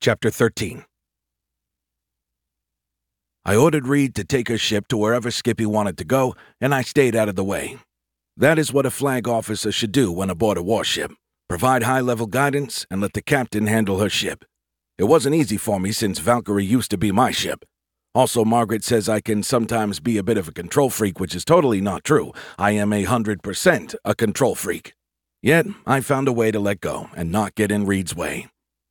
Chapter 13. I ordered Reed to take her ship to wherever Skippy wanted to go, and I stayed out of the way. That is what a flag officer should do when aboard a warship. Provide high-level guidance and let the captain handle her ship. It wasn't easy for me since Valkyrie used to be my ship. Also, Margaret says I can sometimes be a bit of a control freak, which is totally not true. I am 100% a control freak. Yet, I found a way to let go and not get in Reed's way.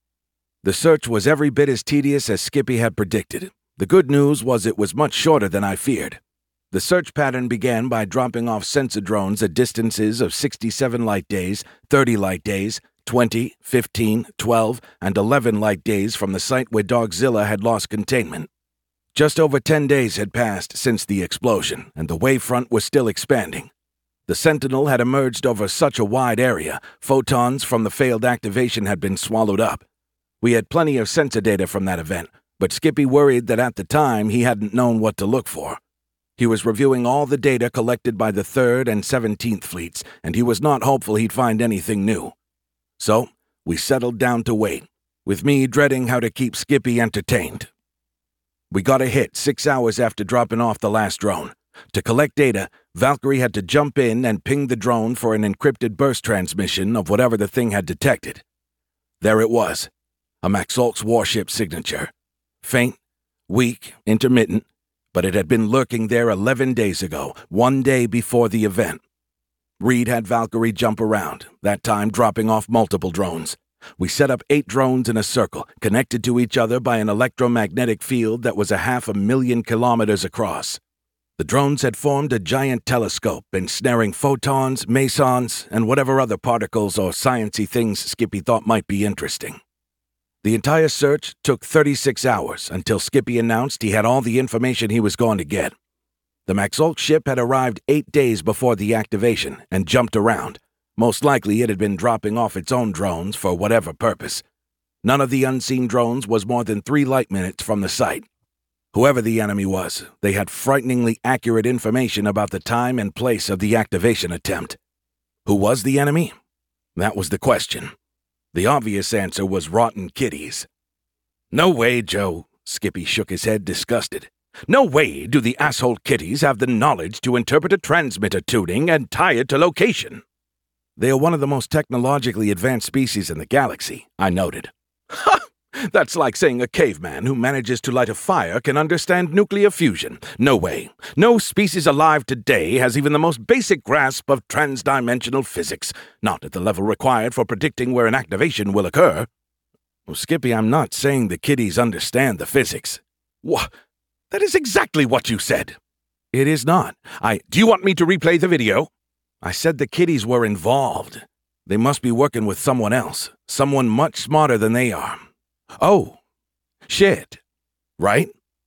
The search was every bit as tedious as Skippy had predicted. The good news was it was much shorter than I feared. The search pattern began by dropping off sensor drones at distances of 67 light days, 30 light days, 20, 15, 12, and 11 light days from the site where Dogzilla had lost containment. Just over 10 days had passed since the explosion, and the wavefront was still expanding. The Sentinel had emerged over such a wide area, photons from the failed activation had been swallowed up. We had plenty of sensor data from that event, but Skippy worried that at the time he hadn't known what to look for. He was reviewing all the data collected by the 3rd and 17th fleets, and he was not hopeful he'd find anything new. So, we settled down to wait, with me dreading how to keep Skippy entertained. We got a hit 6 hours after dropping off the last drone. To collect data, Valkyrie had to jump in and ping the drone for an encrypted burst transmission of whatever the thing had detected. There it was. A Maxolk's warship signature. Faint, weak, intermittent, but it had been lurking there 11 days ago, 1 day before the event. Reed had Valkyrie jump around, that time dropping off multiple drones. We set up 8 drones in a circle, connected to each other by an electromagnetic field that was 500,000 kilometers across. The drones had formed a giant telescope, ensnaring photons, mesons, and whatever other particles or sciencey things Skippy thought might be interesting. The entire search took 36 hours until Skippy announced he had all the information he was going to get. The Maxolk ship had arrived 8 days before the activation and jumped around. Most likely it had been dropping off its own drones for whatever purpose. None of the unseen drones was more than 3 light minutes from the site. Whoever the enemy was, they had frighteningly accurate information about the time and place of the activation attempt. Who was the enemy? That was the question. The obvious answer was rotten kitties. "No way, Joe," Skippy shook his head, disgusted. "No way do the asshole kitties have the knowledge to interpret a transmitter tuning and tie it to location." "They are one of the most technologically advanced species in the galaxy," I noted. "Ha! That's like saying a caveman who manages to light a fire can understand nuclear fusion. No way. No species alive today has even the most basic grasp of transdimensional physics, not at the level required for predicting where an activation will occur." "Well, Skippy, I'm not saying the kiddies understand the physics." "What? That is exactly what you said." "It is not. Do you want me to replay the video?" "I said the kiddies were involved. They must be working with someone else, someone much smarter than they are." "Oh, shit. Right?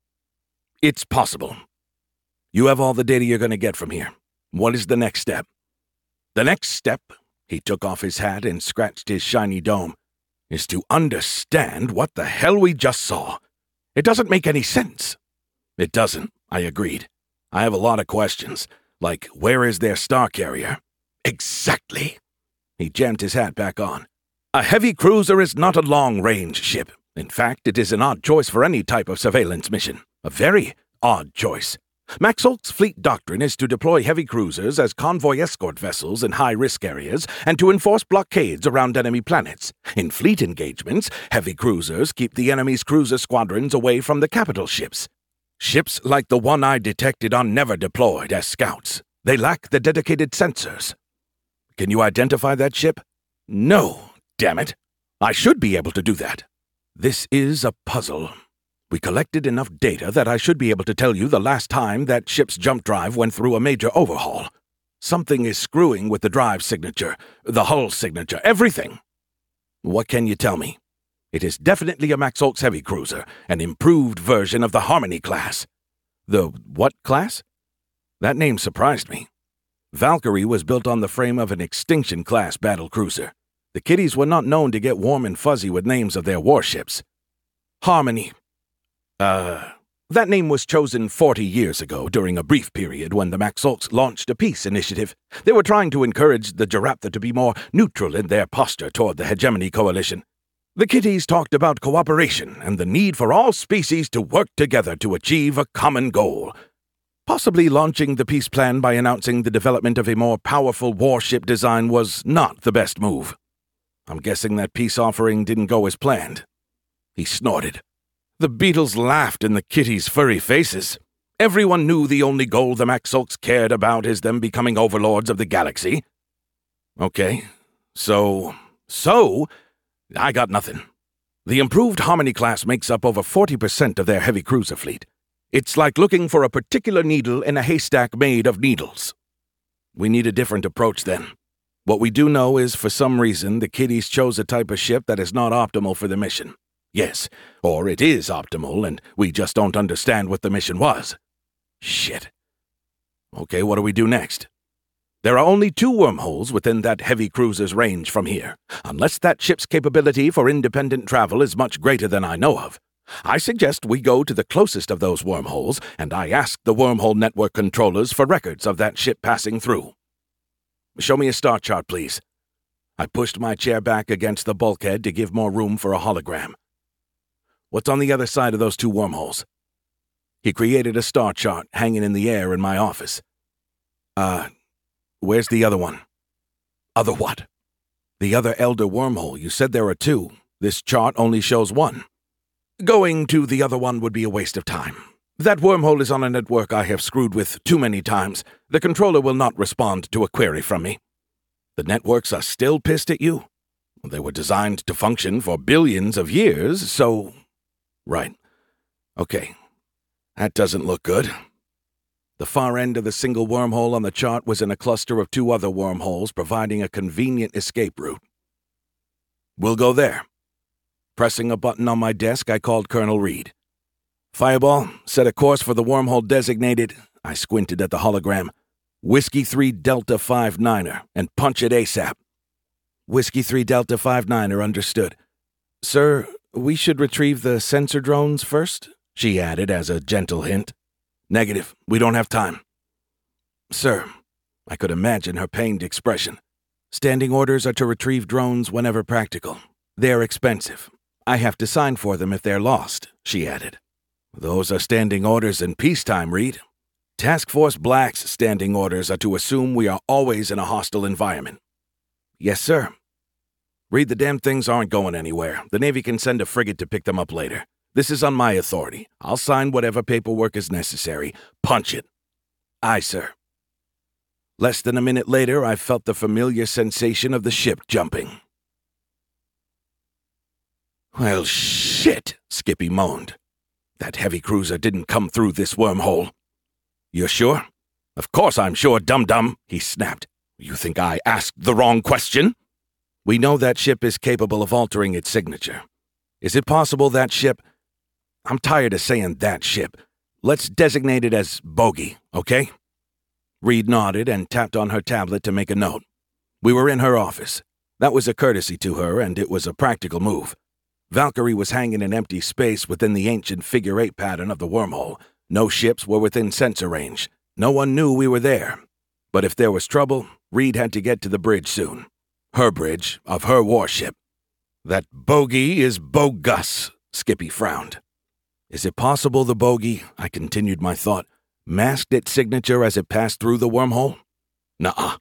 It's possible. You have all the data you're going to get from here. What is the next step?" "The next step," he took off his hat and scratched his shiny dome, "is to understand what the hell we just saw. It doesn't make any sense." "It doesn't," I agreed. "I have a lot of questions, like where is their star carrier?" "Exactly." He jammed his hat back on. "A heavy cruiser is not a long-range ship. In fact, it is an odd choice for any type of surveillance mission. A very odd choice. Maxolk's fleet doctrine is to deploy heavy cruisers as convoy escort vessels in high-risk areas and to enforce blockades around enemy planets. In fleet engagements, heavy cruisers keep the enemy's cruiser squadrons away from the capital ships. Ships like the one I detected are never deployed as scouts. They lack the dedicated sensors." "Can you identify that ship?" "No. Damn it. I should be able to do that." "This is a puzzle. We collected enough data that I should be able to tell you the last time that ship's jump drive went through a major overhaul. Something is screwing with the drive signature, the hull signature, everything." "What can you tell me?" "It is definitely a Maxolk's heavy cruiser, an improved version of the Harmony class." "The what class?" That name surprised me. Valkyrie was built on the frame of an Extinction-class battlecruiser. The kiddies were not known to get warm and fuzzy with names of their warships. "Harmony. That name was chosen 40 years ago during a brief period when the Maxolks launched a peace initiative. They were trying to encourage the Jaraptha to be more neutral in their posture toward the Hegemony Coalition. The kitties talked about cooperation and the need for all species to work together to achieve a common goal. Possibly launching the peace plan by announcing the development of a more powerful warship design was not the best move. I'm guessing that peace offering didn't go as planned. He snorted. The beetles laughed in the kitties' furry faces. Everyone knew the only goal the Maxolks cared about is them becoming overlords of the galaxy. Okay, so, I got nothing. The improved Harmony class makes up over 40% of their heavy cruiser fleet. It's like looking for a particular needle in a haystack made of needles. We need a different approach then. What we do know is, for some reason, the kiddies chose a type of ship that is not optimal for the mission. Yes, or it is optimal, and we just don't understand what the mission was. Shit. Okay, what do we do next? There are only 2 wormholes within that heavy cruiser's range from here, unless that ship's capability for independent travel is much greater than I know of. I suggest we go to the closest of those wormholes, and I ask the wormhole network controllers for records of that ship passing through. Show me a star chart, please. I pushed my chair back against the bulkhead to give more room for a hologram. What's on the other side of those 2 wormholes? He created a star chart hanging in the air in my office. Where's the other one? Other what? The other Elder wormhole. You said there are 2. This chart only shows 1. Going to the other one would be a waste of time. That wormhole is on a network I have screwed with too many times. The controller will not respond to a query from me. The networks are still pissed at you? They were designed to function for billions of years, so... Right. Okay. That doesn't look good. The far end of the single wormhole on the chart was in a cluster of 2 other wormholes, providing a convenient escape route. We'll go there. Pressing a button on my desk, I called Colonel Reed. Fireball, set a course for the wormhole designated, I squinted at the hologram, Whiskey 3 Delta 59er, and punch it ASAP. Whiskey 3 Delta 59er, understood. Sir, we should retrieve the sensor drones first, she added as a gentle hint. Negative, we don't have time. Sir, I could imagine her pained expression. Standing orders are to retrieve drones whenever practical. They're expensive. I have to sign for them if they're lost, she added. Those are standing orders in peacetime, Reed. Task Force Black's standing orders are to assume we are always in a hostile environment. Yes, sir. Reed, the damn things aren't going anywhere. The Navy can send a frigate to pick them up later. This is on my authority. I'll sign whatever paperwork is necessary. Punch it. Aye, sir. Less than a minute later, I felt the familiar sensation of the ship jumping. Well, shit, Skippy moaned. That heavy cruiser didn't come through this wormhole. You're sure? Of course I'm sure, dum-dum, he snapped. You think I asked the wrong question? We know that ship is capable of altering its signature. Is it possible that ship... I'm tired of saying that ship. Let's designate it as Bogey, okay? Reed nodded and tapped on her tablet to make a note. We were in her office. That was a courtesy to her, and it was a practical move. Valkyrie was hanging in empty space within the ancient figure-8 pattern of the wormhole. No ships were within sensor range. No one knew we were there. But if there was trouble, Reed had to get to the bridge soon. Her bridge, of her warship. That Bogey is bogus, Skippy frowned. Is it possible the Bogey, I continued my thought, masked its signature as it passed through the wormhole? Nuh-uh.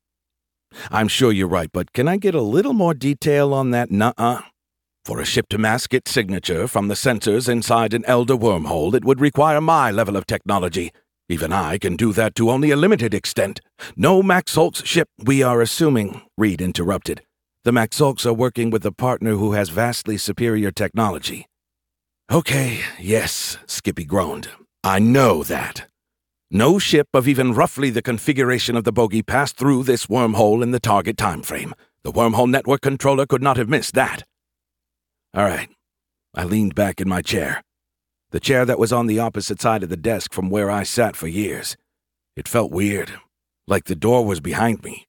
I'm sure you're right, but can I get a little more detail on that nuh-uh? For a ship to mask its signature from the sensors inside an Elder wormhole, it would require my level of technology. Even I can do that to only a limited extent. No Maxolks ship, we are assuming, Reed interrupted. The Maxolks are working with a partner who has vastly superior technology. Okay, yes, Skippy groaned. I know that. No ship of even roughly the configuration of the Bogey passed through this wormhole in the target time frame. The wormhole network controller could not have missed that. All right. I leaned back in my chair. The chair that was on the opposite side of the desk from where I sat for years. It felt weird, like the door was behind me.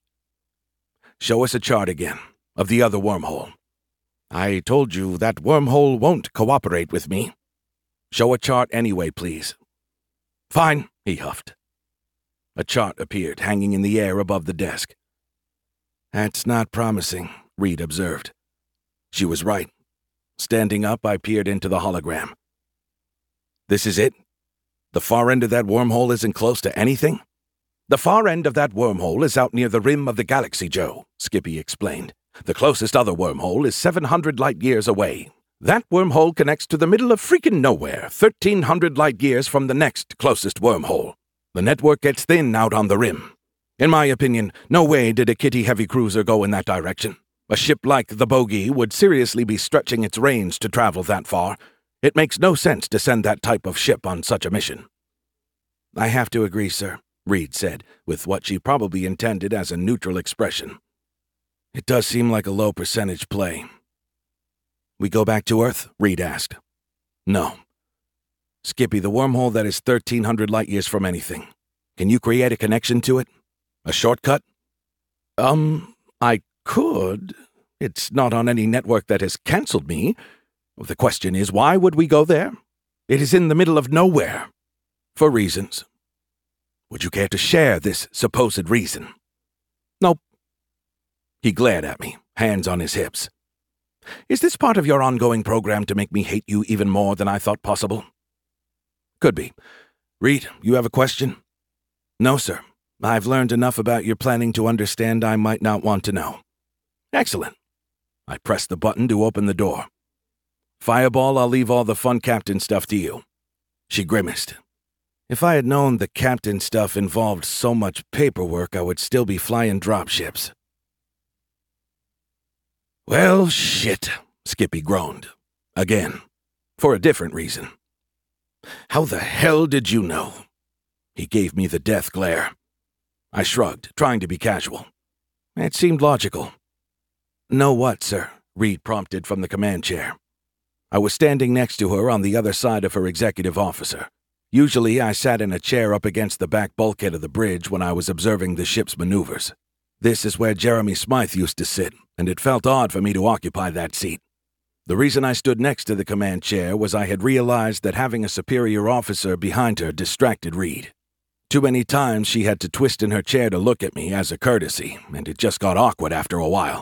Show us a chart again, of the other wormhole. I told you that wormhole won't cooperate with me. Show a chart anyway, please. Fine, he huffed. A chart appeared, hanging in the air above the desk. That's not promising, Reed observed. She was right. Standing up, I peered into the hologram. This is it? The far end of that wormhole isn't close to anything? The far end of that wormhole is out near the rim of the galaxy, Joe, Skippy explained. The closest other wormhole is 700 light-years away. That wormhole connects to the middle of freaking nowhere, 1,300 light-years from the next closest wormhole. The network gets thin out on the rim. In my opinion, no way did a Kitty heavy cruiser go in that direction. A ship like the Bogey would seriously be stretching its range to travel that far. It makes no sense to send that type of ship on such a mission. I have to agree, sir, Reed said, with what she probably intended as a neutral expression. It does seem like a low percentage play. We go back to Earth? Reed asked. No. Skippy, the wormhole that is 1,300 light-years from anything. Can you create a connection to it? A shortcut? I could. It's not on any network that has cancelled me. The question is, why would we go there? It is in the middle of nowhere. For reasons. Would you care to share this supposed reason? Nope. He glared at me, hands on his hips. Is this part of your ongoing program to make me hate you even more than I thought possible? Could be. Reed, you have a question? No, sir. I've learned enough about your planning to understand I might not want to know. Excellent. I pressed the button to open the door. Fireball, I'll leave all the fun captain stuff to you. She grimaced. If I had known the captain stuff involved so much paperwork, I would still be flying dropships. Well, shit, Skippy groaned. Again. For a different reason. How the hell did you know? He gave me the death glare. I shrugged, trying to be casual. It seemed logical. Know what, sir? Reed prompted from the command chair. I was standing next to her on the other side of her executive officer. Usually I sat in a chair up against the back bulkhead of the bridge when I was observing the ship's maneuvers. This is where Jeremy Smythe used to sit, and it felt odd for me to occupy that seat. The reason I stood next to the command chair was I had realized that having a superior officer behind her distracted Reed. Too many times she had to twist in her chair to look at me as a courtesy, and it just got awkward after a while.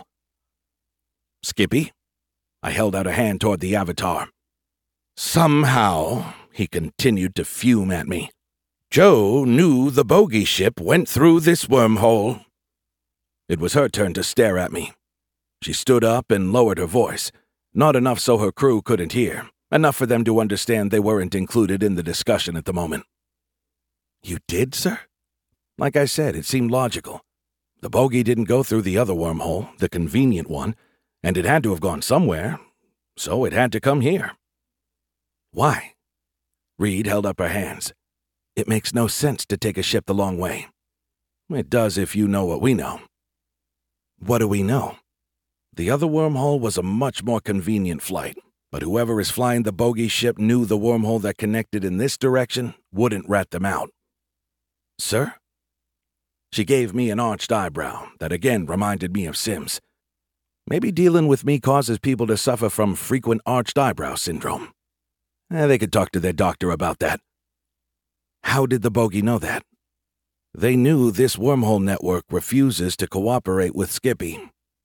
Skippy? I held out a hand toward the avatar. Somehow, he continued to fume at me, Joe knew the Bogey ship went through this wormhole. It was her turn to stare at me. She stood up and lowered her voice, not enough so her crew couldn't hear, enough for them to understand they weren't included in the discussion at the moment. You did, sir? Like I said, it seemed logical. The Bogey didn't go through the other wormhole, the convenient one, and it had to have gone somewhere, so it had to come here. Why? Reed held up her hands. It makes no sense to take a ship the long way. It does if you know what we know. What do we know? The other wormhole was a much more convenient flight, but whoever is flying the Bogey ship knew the wormhole that connected in this direction wouldn't rat them out. Sir? She gave me an arched eyebrow that again reminded me of Sims. Maybe dealing with me causes people to suffer from frequent arched eyebrow syndrome. They could talk to their doctor about that. How did the Bogey know that? They knew this wormhole network refuses to cooperate with Skippy.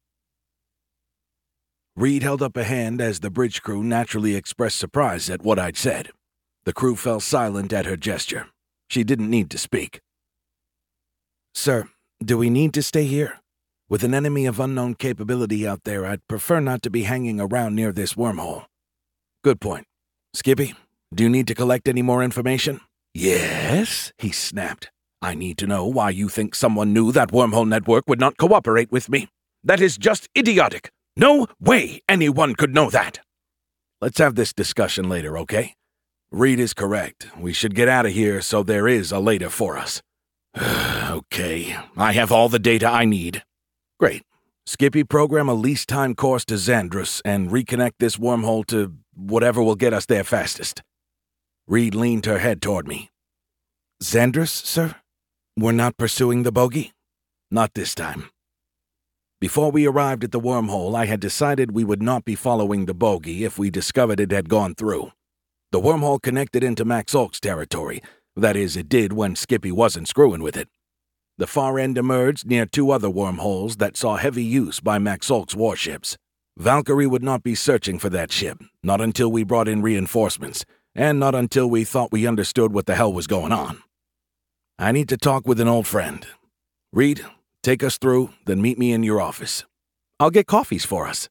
Reed held up a hand as the bridge crew naturally expressed surprise at what I'd said. The crew fell silent at her gesture. She didn't need to speak. Sir, do we need to stay here? With an enemy of unknown capability out there, I'd prefer not to be hanging around near this wormhole. Good point. Skippy, do you need to collect any more information? Yes, he snapped. I need to know why you think someone knew that wormhole network would not cooperate with me. That is just idiotic. No way anyone could know that. Let's have this discussion later, okay? Reed is correct. We should get out of here so there is a later for us. Okay, I have all the data I need. Great. Skippy, program a lease time course to Xandros and reconnect this wormhole to whatever will get us there fastest. Reed leaned her head toward me. Xandros, sir? We're not pursuing the Bogey? Not this time. Before we arrived at the wormhole, I had decided we would not be following the Bogey if we discovered it had gone through. The wormhole connected into Max Oak's territory. That is, it did when Skippy wasn't screwing with it. The far end emerged near two other wormholes that saw heavy use by Max Oak's warships. Valkyrie would not be searching for that ship, not until we brought in reinforcements, and not until we thought we understood what the hell was going on. I need to talk with an old friend. Reed, take us through, then meet me in your office. I'll get coffees for us.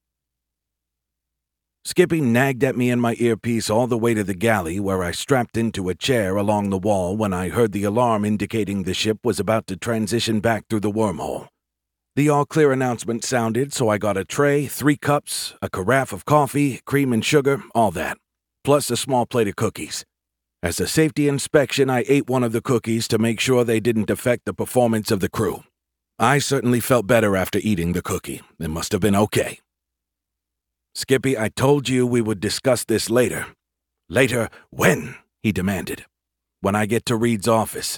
Skippy nagged at me in my earpiece all the way to the galley, where I strapped into a chair along the wall when I heard the alarm indicating the ship was about to transition back through the wormhole. The all-clear announcement sounded, so I got a tray, 3 cups, a carafe of coffee, cream and sugar, all that, plus a small plate of cookies. As a safety inspection, I ate one of the cookies to make sure they didn't affect the performance of the crew. I certainly felt better after eating the cookie. It must have been okay. Skippy, I told you we would discuss this later. Later when? He demanded. When I get to Reed's office.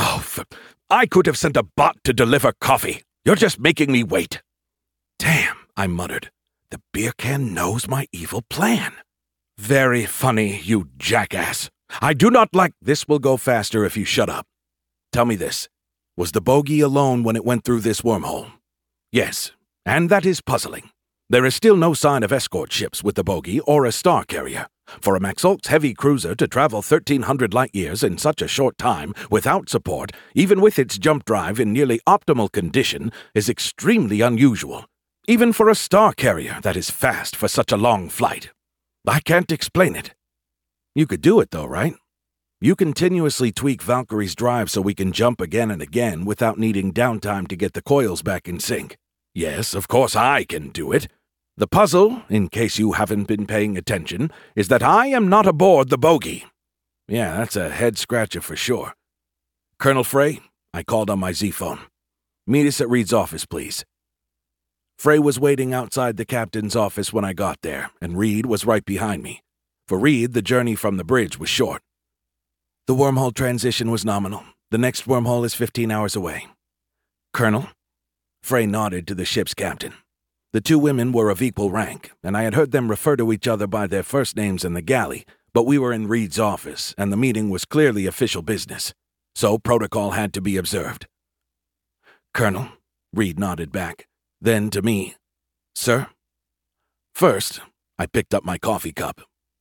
I could have sent a bot to deliver coffee. You're just making me wait. Damn, I muttered. The beer can knows my evil plan. Very funny, you jackass. I do not like. This will go faster if you shut up. Tell me this. Was the bogey alone when it went through this wormhole? Yes, and that is puzzling. There is still no sign of escort ships with the bogey or a star carrier. For a Maxolt's heavy cruiser to travel 1,300 light-years in such a short time without support, even with its jump drive in nearly optimal condition, is extremely unusual. Even for a star carrier that is fast for such a long flight. I can't explain it. You could do it though, right? You continuously tweak Valkyrie's drive so we can jump again and again without needing downtime to get the coils back in sync. Yes, of course I can do it. The puzzle, in case you haven't been paying attention, is that I am not aboard the bogey. Yeah, that's a head-scratcher for sure. Colonel Frey, I called on my Z-phone. Meet us at Reed's office, please. Frey was waiting outside the captain's office when I got there, and Reed was right behind me. For Reed, the journey from the bridge was short. The wormhole transition was nominal. The next wormhole is 15 hours away. Colonel? Frey nodded to the ship's captain. The 2 women were of equal rank, and I had heard them refer to each other by their first names in the galley, but we were in Reed's office, and the meeting was clearly official business, so protocol had to be observed. Colonel, Reed nodded back, then to me. Sir? First, I picked up my coffee cup.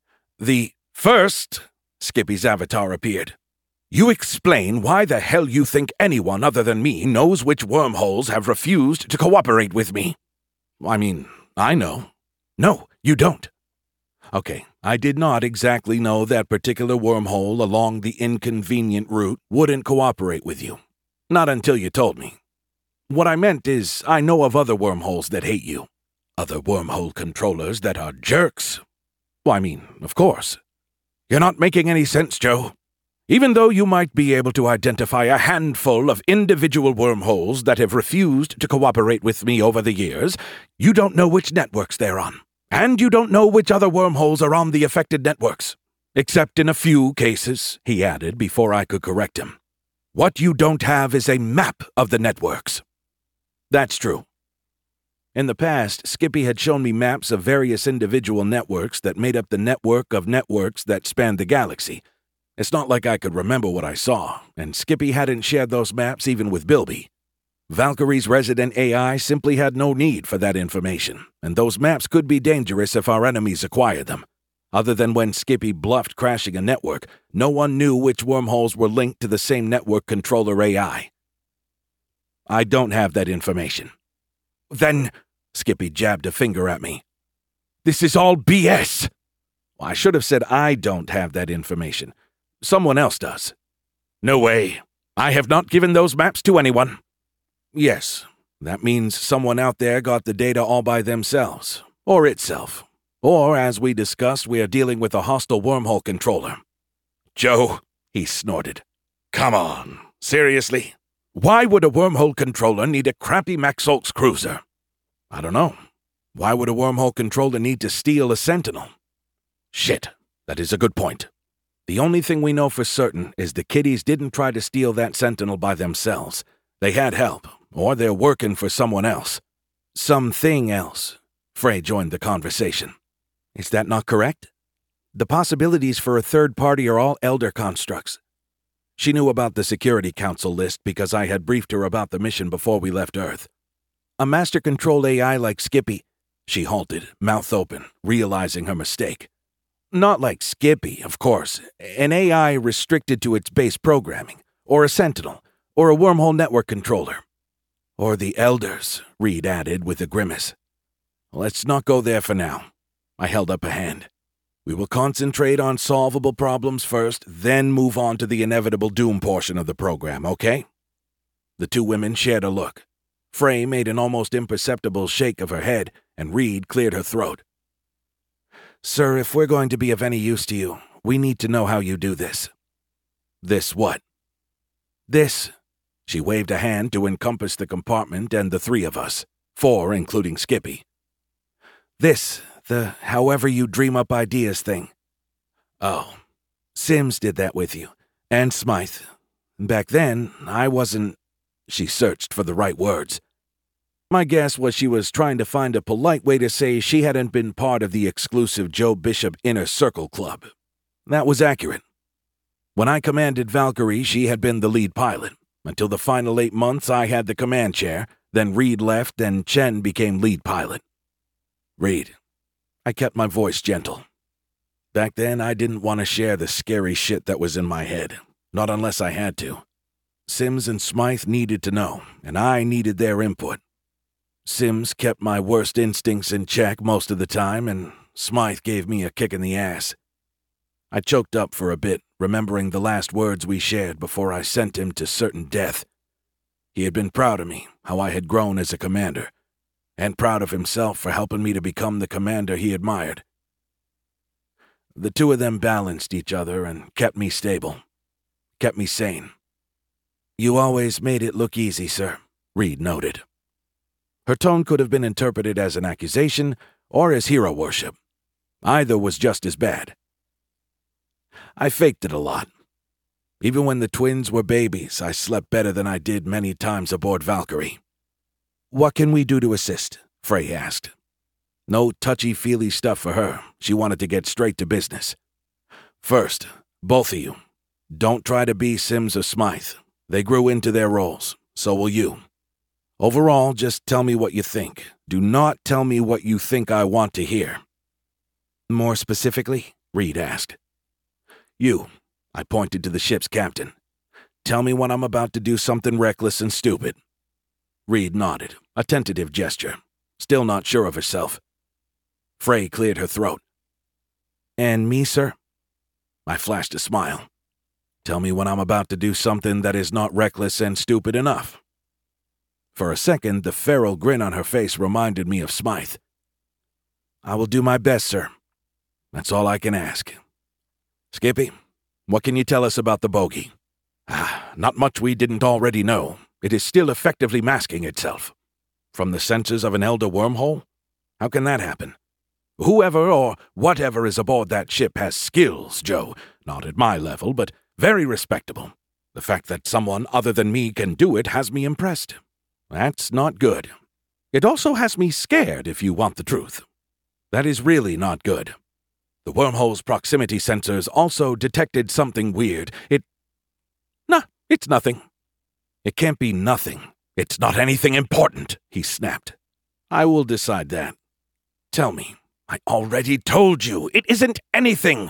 First, Skippy's avatar appeared. You explain why the hell you think anyone other than me knows which wormholes have refused to cooperate with me. I mean, I know. No, you don't. Okay, I did not exactly know that particular wormhole along the inconvenient route wouldn't cooperate with you. Not until you told me. What I meant is, I know of other wormholes that hate you. Other wormhole controllers that are jerks. Well, I mean, of course. You're not making any sense, Joe. Even though you might be able to identify a handful of individual wormholes that have refused to cooperate with me over the years, you don't know which networks they're on. And you don't know which other wormholes are on the affected networks. Except in a few cases, he added before I could correct him. What you don't have is a map of the networks. That's true. In the past, Skippy had shown me maps of various individual networks that made up the network of networks that spanned the galaxy. It's not like I could remember what I saw, and Skippy hadn't shared those maps even with Bilby. Valkyrie's resident AI simply had no need for that information, and those maps could be dangerous if our enemies acquired them. Other than when Skippy bluffed crashing a network, no one knew which wormholes were linked to the same network controller AI. I don't have that information. Then, Skippy jabbed a finger at me. This is all BS! I should have said I don't have that information. Someone else does. No way. I have not given those maps to anyone. Yes, that means someone out there got the data all by themselves, or itself. Or, as we discussed, we are dealing with a hostile wormhole controller. Joe, he snorted. Come on, seriously? Why would a wormhole controller need a crappy Maxolt's cruiser? I don't know. Why would a wormhole controller need to steal a Sentinel? Shit, that is a good point. The only thing we know for certain is the kiddies didn't try to steal that Sentinel by themselves. They had help, or they're working for someone else. Something else. Frey joined the conversation. Is that not correct? The possibilities for a third party are all elder constructs. She knew about the Security Council list because I had briefed her about the mission before we left Earth. A master control AI like Skippy, She halted, mouth open, realizing her mistake. Not like Skippy, of course. An AI restricted to its base programming, or a Sentinel, or a wormhole network controller. Or the Elders, Reed added with a grimace. Let's not go there for now. I held up a hand. We will concentrate on solvable problems first, then move on to the inevitable doom portion of the program, okay? The two women shared a look. Frey made an almost imperceptible shake of her head, and Reed cleared her throat. Sir, if we're going to be of any use to you, we need to know how you do this. This what? This. She waved a hand to encompass the compartment and the three of us, 4 including Skippy. This, the however you dream up ideas thing. Oh, Sims did that with you, and Smythe. Back then, I wasn't... She searched for the right words. My guess was she was trying to find a polite way to say she hadn't been part of the exclusive Joe Bishop Inner Circle Club. That was accurate. When I commanded Valkyrie, she had been the lead pilot. Until the final 8 months, I had the command chair, then Reed left and Chen became lead pilot. Reed. I kept my voice gentle. Back then, I didn't want to share the scary shit that was in my head, not unless I had to. Sims and Smythe needed to know, and I needed their input. Sims kept my worst instincts in check most of the time, and Smythe gave me a kick in the ass. I choked up for a bit, remembering the last words we shared before I sent him to certain death. He had been proud of me, how I had grown as a commander, and proud of himself for helping me to become the commander he admired. The two of them balanced each other and kept me stable, kept me sane. You always made it look easy, sir, Reed noted. Her tone could have been interpreted as an accusation or as hero worship. Either was just as bad. I faked it a lot. Even when the twins were babies, I slept better than I did many times aboard Valkyrie. What can we do to assist? Frey asked. No touchy-feely stuff for her. She wanted to get straight to business. First, both of you, don't try to be Sims or Smythe. They grew into their roles. So will you. Overall, just tell me what you think. Do not tell me what you think I want to hear. More specifically? Reed asked. You, I pointed to the ship's captain. Tell me when I'm about to do something reckless and stupid. Reed nodded, a tentative gesture, still not sure of herself. Frey cleared her throat. And me, sir? I flashed a smile. Tell me when I'm about to do something that is not reckless and stupid enough. For a second, the feral grin on her face reminded me of Smythe. I will do my best, sir. That's all I can ask. Skippy, what can you tell us about the bogey? Not much we didn't already know. It is still effectively masking itself. From the sensors of an elder wormhole? How can that happen? Whoever or whatever is aboard that ship has skills, Joe. Not at my level, but very respectable. The fact that someone other than me can do it has me impressed. That's not good. It also has me scared, if you want the truth. That is really not good. The wormhole's proximity sensors also detected something weird. It's nothing. It can't be nothing. It's not anything important, he snapped. I will decide that. Tell me. I already told you. It isn't anything.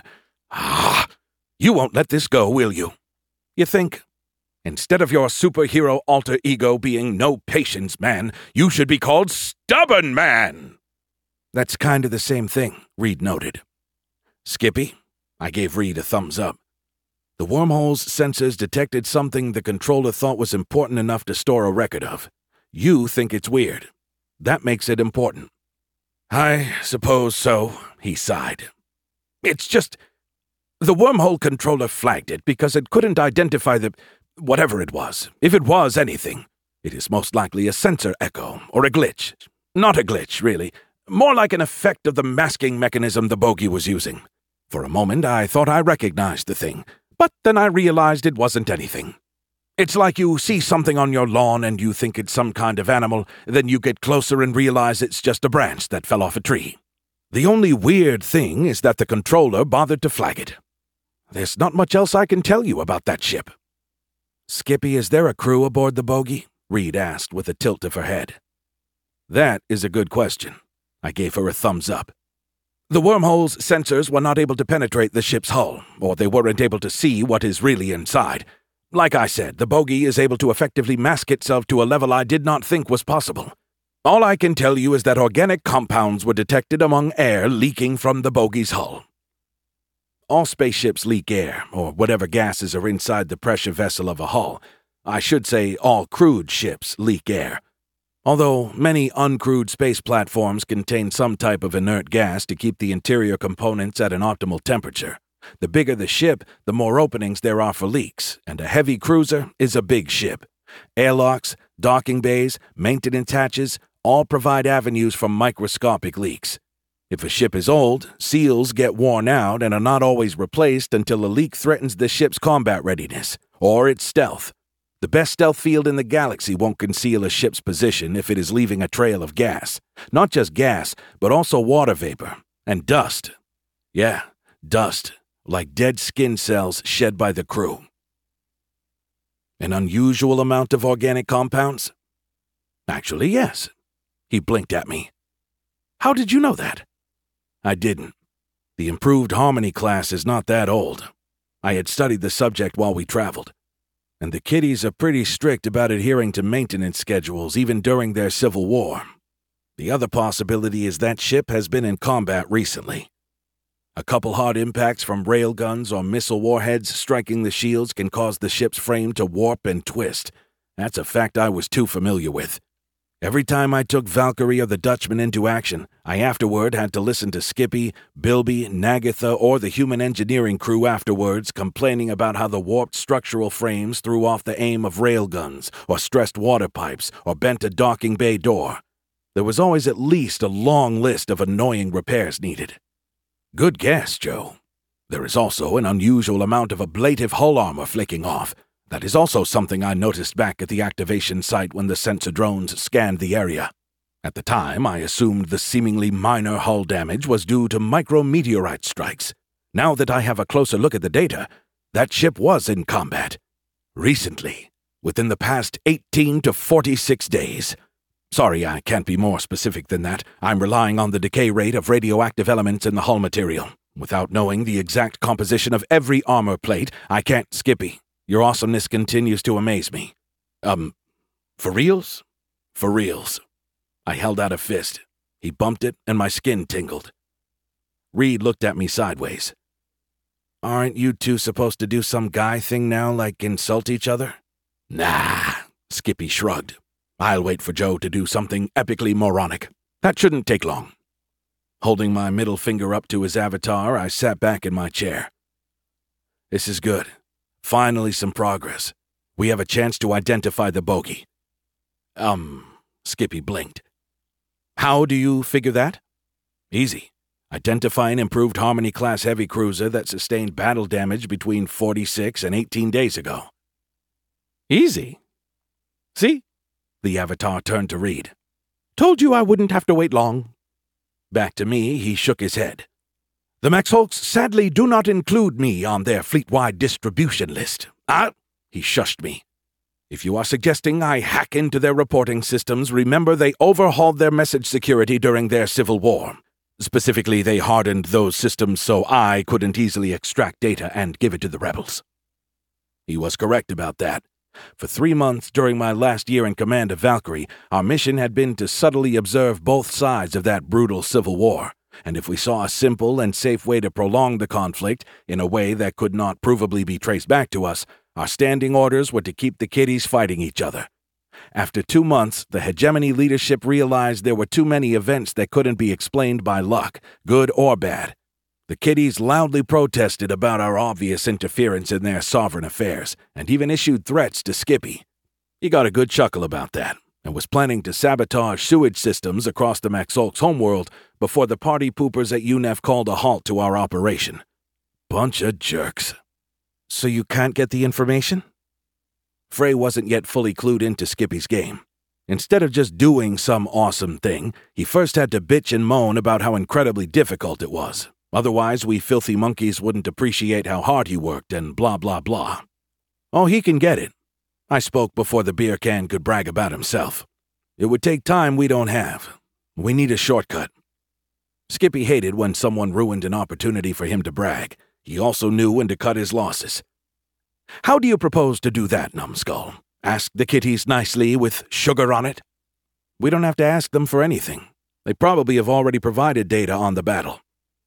You won't let this go, will you? You think? Instead of your superhero alter ego being no patience man, you should be called Stubborn Man. That's kind of the same thing, Reed noted. Skippy? I gave Reed a thumbs up. The wormhole's sensors detected something the controller thought was important enough to store a record of. You think it's weird. That makes it important. I suppose so, he sighed. It's just... The wormhole controller flagged it because it couldn't identify whatever it was. If it was anything, it is most likely a sensor echo or a glitch. Not a glitch, really. More like an effect of the masking mechanism the bogey was using. For a moment, I thought I recognized the thing, but then I realized it wasn't anything. It's like you see something on your lawn and you think it's some kind of animal, then you get closer and realize it's just a branch that fell off a tree. The only weird thing is that the controller bothered to flag it. There's not much else I can tell you about that ship. Skippy, is there a crew aboard the bogey? Reed asked with a tilt of her head. That is a good question. I gave her a thumbs up. The wormhole's sensors were not able to penetrate the ship's hull, or they weren't able to see what is really inside. Like I said, the bogey is able to effectively mask itself to a level I did not think was possible. All I can tell you is that organic compounds were detected among air leaking from the bogey's hull. All spaceships leak air, or whatever gases are inside the pressure vessel of a hull. I should say all crewed ships leak air. Although many uncrewed space platforms contain some type of inert gas to keep the interior components at an optimal temperature. The bigger the ship, the more openings there are for leaks, and a heavy cruiser is a big ship. Airlocks, docking bays, maintenance hatches all provide avenues for microscopic leaks. If a ship is old, seals get worn out and are not always replaced until a leak threatens the ship's combat readiness, or its stealth. The best stealth field in the galaxy won't conceal a ship's position if it is leaving a trail of gas. Not just gas, but also water vapor and dust. Yeah, dust, like dead skin cells shed by the crew. An unusual amount of organic compounds? Actually, yes. He blinked at me. How did you know that? I didn't. The improved Harmony class is not that old. I had studied the subject while we traveled. And the kiddies are pretty strict about adhering to maintenance schedules even during their civil war. The other possibility is that ship has been in combat recently. A couple hard impacts from railguns or missile warheads striking the shields can cause the ship's frame to warp and twist. That's a fact I was too familiar with. Every time I took Valkyrie or the Dutchman into action, I afterward had to listen to Skippy, Bilby, Nagatha, or the human engineering crew afterwards complaining about how the warped structural frames threw off the aim of railguns, or stressed water pipes, or bent a docking bay door. There was always at least a long list of annoying repairs needed. Good guess, Joe. There is also an unusual amount of ablative hull armor flaking off. That is also something I noticed back at the activation site when the sensor drones scanned the area. At the time, I assumed the seemingly minor hull damage was due to micrometeorite strikes. Now that I have a closer look at the data, that ship was in combat. Recently, within the past 18 to 46 days. Sorry, I can't be more specific than that. I'm relying on the decay rate of radioactive elements in the hull material. Without knowing the exact composition of every armor plate, I can't, Skippy. Your awesomeness continues to amaze me. For reals? For reals. I held out a fist. He bumped it, and my skin tingled. Reed looked at me sideways. Aren't you two supposed to do some guy thing now, like insult each other? Nah, Skippy shrugged. I'll wait for Joe to do something epically moronic. That shouldn't take long. Holding my middle finger up to his avatar, I sat back in my chair. This is good. Finally some progress. We have a chance to identify the bogey. Skippy blinked. How do you figure that? Easy. Identify an improved Harmony-class heavy cruiser that sustained battle damage between 46 and 18 days ago. Easy. See? The avatar turned to Reed. Told you I wouldn't have to wait long. Back to me, he shook his head. The Maxholks sadly do not include me on their fleet-wide distribution list. He shushed me. If you are suggesting I hack into their reporting systems, remember they overhauled their message security during their civil war. Specifically, they hardened those systems so I couldn't easily extract data and give it to the rebels. He was correct about that. For 3 months during my last year in command of Valkyrie, our mission had been to subtly observe both sides of that brutal civil war, and if we saw a simple and safe way to prolong the conflict in a way that could not provably be traced back to us, our standing orders were to keep the kiddies fighting each other. After 2 months, the hegemony leadership realized there were too many events that couldn't be explained by luck, good or bad. The kiddies loudly protested about our obvious interference in their sovereign affairs, and even issued threats to Skippy. He got a good chuckle about that, and was planning to sabotage sewage systems across the Maxholk's homeworld before the party poopers at UNEF called a halt to our operation. Bunch of jerks. So you can't get the information? Frey wasn't yet fully clued into Skippy's game. Instead of just doing some awesome thing, he first had to bitch and moan about how incredibly difficult it was. Otherwise, we filthy monkeys wouldn't appreciate how hard he worked and blah blah blah. Oh, he can get it. I spoke before the beer can could brag about himself. It would take time we don't have. We need a shortcut. Skippy hated when someone ruined an opportunity for him to brag. He also knew when to cut his losses. "How do you propose to do that, Numbskull? Ask the kitties nicely with sugar on it?" "We don't have to ask them for anything. They probably have already provided data on the battle."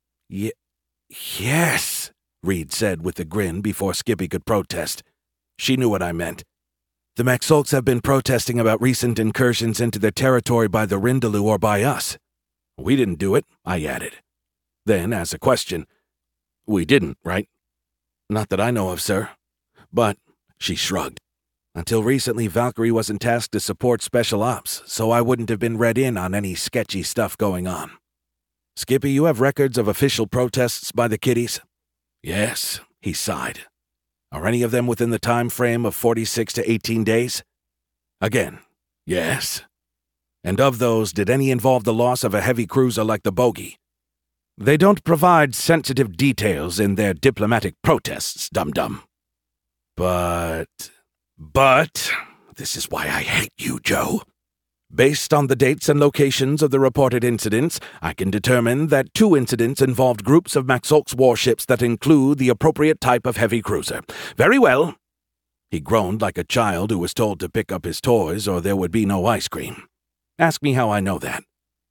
Yes, Reed said with a grin before Skippy could protest. She knew what I meant. "The Maxolks have been protesting about recent incursions into their territory by the Rindaloo or by us." "We didn't do it," I added. Then, as a question, "We didn't, right?" "Not that I know of, sir. But," she shrugged, "until recently Valkyrie wasn't tasked to support special ops, so I wouldn't have been read in on any sketchy stuff going on." "Skippy, you have records of official protests by the kiddies?" "Yes," he sighed. "Are any of them within the time frame of 46 to 18 days?" Again, yes. "And of those, did any involve the loss of a heavy cruiser like the Bogey?" "They don't provide sensitive details in their diplomatic protests, dum-dum." But, this is why I hate you, Joe. Based on the dates and locations of the reported incidents, I can determine that 2 incidents involved groups of Maxolk's warships that include the appropriate type of heavy cruiser. Very well. He groaned like a child who was told to pick up his toys or there would be no ice cream. "Ask me how I know that."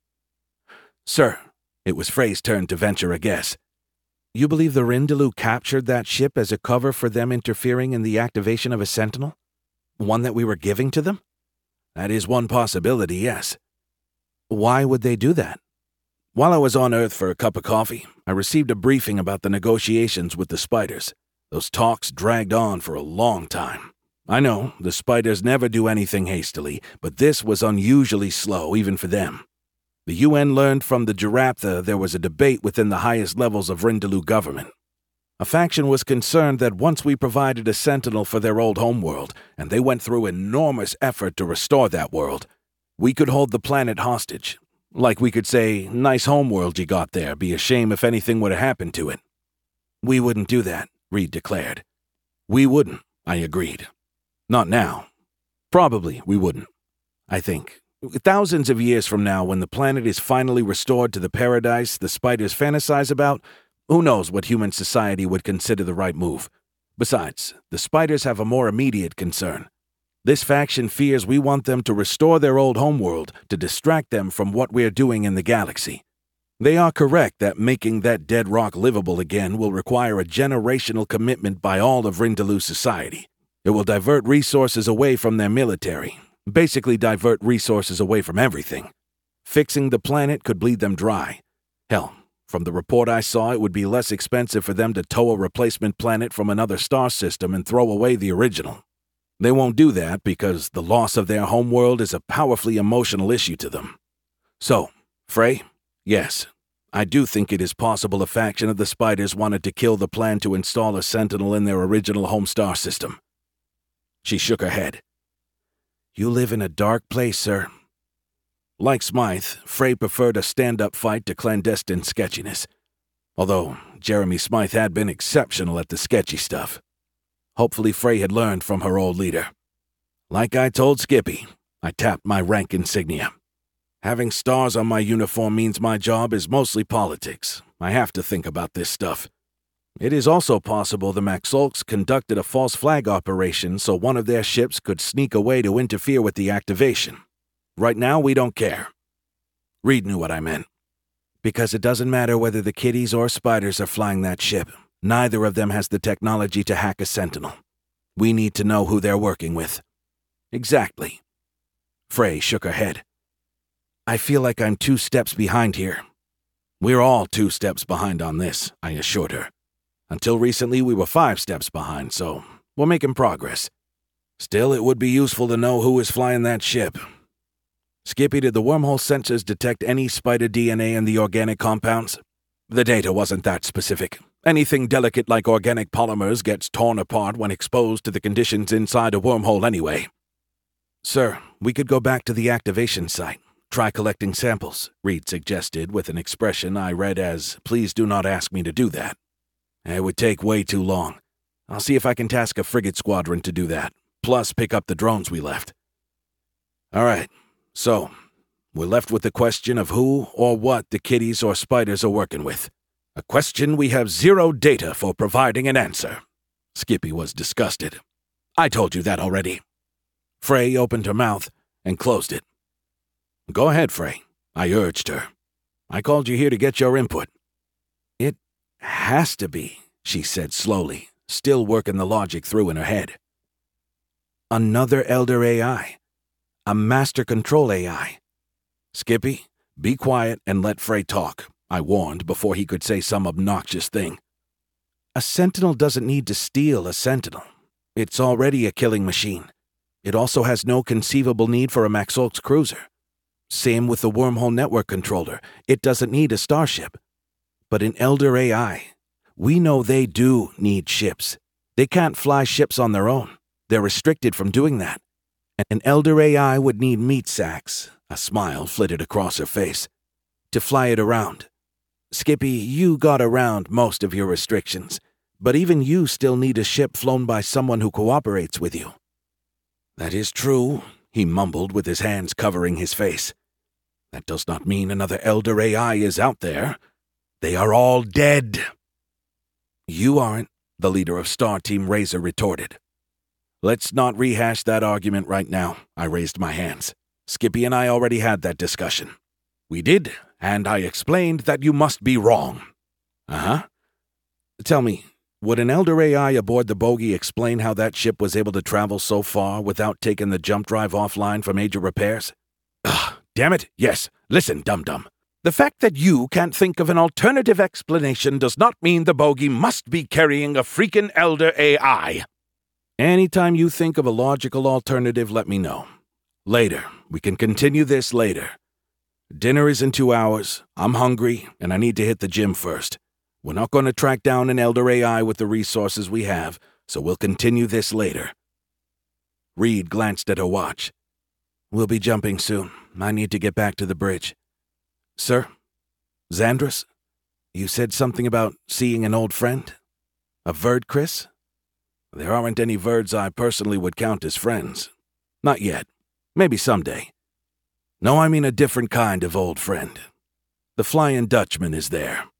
"Sir," it was Frey's turn to venture a guess. "You believe the Rindaloo captured that ship as a cover for them interfering in the activation of a Sentinel? One that we were giving to them?" "That is one possibility, yes." "Why would they do that?" "While I was on Earth for a cup of coffee, I received a briefing about the negotiations with the Spiders. Those talks dragged on for a long time. I know, the Spiders never do anything hastily, but this was unusually slow even for them. The UN learned from the Giraptha there was a debate within the highest levels of Rindaloo government. A faction was concerned that once we provided a Sentinel for their old homeworld, and they went through enormous effort to restore that world, we could hold the planet hostage. Like we could say, "Nice homeworld you got there, be a shame if anything would have happened to it." "We wouldn't do that," Reed declared. "We wouldn't," I agreed. "Not now. Probably we wouldn't. I think. Thousands of years from now, when the planet is finally restored to the paradise the Spiders fantasize about, who knows what human society would consider the right move. Besides, the Spiders have a more immediate concern. This faction fears we want them to restore their old homeworld to distract them from what we're doing in the galaxy. They are correct that making that dead rock livable again will require a generational commitment by all of Rindaloo society. It will divert resources away from their military, basically divert resources away from everything. Fixing the planet could bleed them dry. Hell, from the report I saw, it would be less expensive for them to tow a replacement planet from another star system and throw away the original. They won't do that because the loss of their homeworld is a powerfully emotional issue to them. So, Frey, yes, I do think it is possible a faction of the Spiders wanted to kill the plan to install a Sentinel in their original home star system. She shook her head. "You live in a dark place, sir." Like Smythe, Frey preferred a stand-up fight to clandestine sketchiness. Although Jeremy Smythe had been exceptional at the sketchy stuff. Hopefully Frey had learned from her old leader. Like I told Skippy, I tapped my rank insignia. Having stars on my uniform means my job is mostly politics. I have to think about this stuff. It is also possible the Maxolks conducted a false flag operation so one of their ships could sneak away to interfere with the activation. Right now, we don't care. Reed knew what I meant. Because it doesn't matter whether the kiddies or Spiders are flying that ship. Neither of them has the technology to hack a Sentinel. We need to know who they're working with. Exactly. Frey shook her head. I feel like I'm 2 steps behind here. We're all 2 steps behind on this, I assured her. Until recently, we were 5 steps behind, so we're making progress. Still, it would be useful to know who is flying that ship. Skippy, did the wormhole sensors detect any spider DNA in the organic compounds? The data wasn't that specific. Anything delicate like organic polymers gets torn apart when exposed to the conditions inside a wormhole anyway. Sir, we could go back to the activation site. Try collecting samples, Reed suggested with an expression I read as, please do not ask me to do that. It would take way too long. I'll see if I can task a frigate squadron to do that, plus pick up the drones we left. All right, so, We're left with the question of who or what the kitties or spiders are working with. A question we have zero data for providing an answer. Skippy was disgusted. I told you that already. Frey opened her mouth and closed it. Go ahead, Frey, I urged her. I called you here to get your input. It has to be, she said slowly, still working the logic through in her head. Another Elder AI. A Master Control AI. Skippy, be quiet and let Frey talk, I warned before he could say some obnoxious thing. A Sentinel doesn't need to steal a Sentinel. It's already a killing machine. It also has no conceivable need for a Maxolx cruiser. Same with the Wormhole Network Controller. It doesn't need a starship. But in Elder AI, we know they do need ships. They can't fly ships on their own. They're restricted from doing that. An Elder AI would need meat sacks, a smile flitted across her face, to fly it around. Skippy, you got around most of your restrictions, but even you still need a ship flown by someone who cooperates with you. That is true, he mumbled with his hands covering his face. That does not mean another Elder AI is out there. They are all dead. You aren't, the leader of Star Team Razor retorted. Let's not rehash that argument right now, I raised my hands. Skippy and I already had that discussion. We did, and I explained that you must be wrong. Uh-huh. Tell me, would an Elder AI aboard the Bogey explain how that ship was able to travel so far without taking the jump drive offline for major repairs? Ugh, damn it, yes. Listen, dum-dum. The fact that you can't think of an alternative explanation does not mean the Bogey must be carrying a freaking Elder AI. Anytime you think of a logical alternative, let me know. Later. We can continue this later. Dinner is in 2 hours. I'm hungry, and I need to hit the gym first. We're not going to track down an Elder AI with the resources we have, so we'll continue this later. Reed glanced at her watch. We'll be jumping soon. I need to get back to the bridge. Sir? Xandros? You said something about seeing an old friend? A Verd, Chris? There aren't any Verds I personally would count as friends. Not yet. Maybe someday. No, I mean a different kind of old friend. The Flying Dutchman is there.